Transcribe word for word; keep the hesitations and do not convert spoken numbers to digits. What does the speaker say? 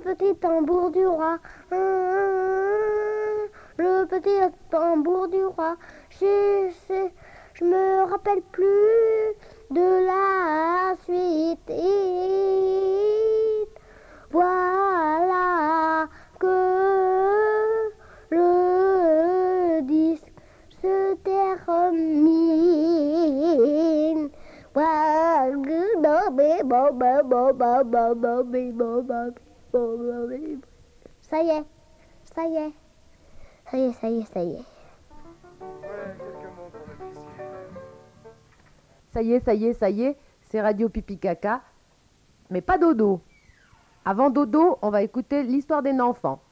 petit tambour du roi. Le petit tambour du roi. Je sais, je me rappelle plus de la suite. Voilà que le disque se termine. Ça y est, ça y est, ça y est, ça y est, ça y est. Ça y est, ça y est, ça y est, c'est Radio Pipi Caca, mais pas dodo. Avant dodo, on va écouter l'histoire d'un enfant.